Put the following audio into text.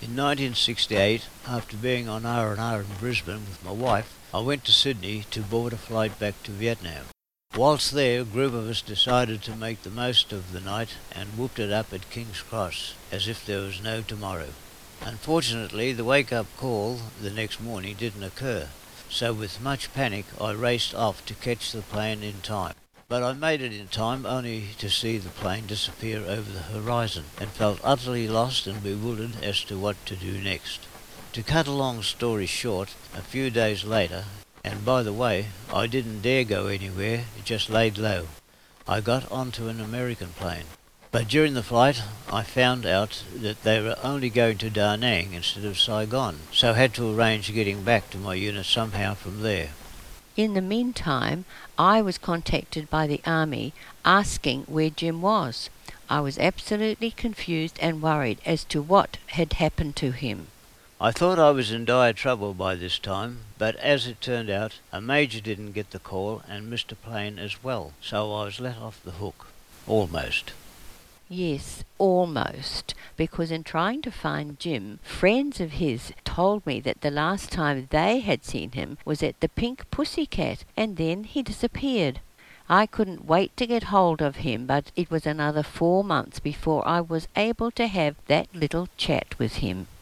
In 1968, after being on R&R in Brisbane with my wife, I went to Sydney to board a flight back to Vietnam. Whilst there, a group of us decided to make the most of the night and whooped it up at King's Cross, as if there was no tomorrow. Unfortunately, the wake-up call the next morning didn't occur, so with much panic I raced off to catch the plane in time. But I made it in time only to see the plane disappear over the horizon and felt utterly lost and bewildered as to what to do next. To cut a long story short, a few days later, and by the way, I didn't dare go anywhere, just laid low. I got onto an American plane. But during the flight, I found out that they were only going to Da Nang instead of Saigon, so had to arrange getting back to my unit somehow from there. In the meantime, I was contacted by the Army asking where Jim was. I was absolutely confused and worried as to what had happened to him. I thought I was in dire trouble by this time, but as it turned out, a major didn't get the call and missed a plane as well, so I was let off the hook. Almost. Yes, almost, because in trying to find Jim, friends of his told me that the last time they had seen him was at the Pink Pussycat, and then he disappeared. I couldn't wait to get hold of him, but it was another 4 months before I was able to have that little chat with him.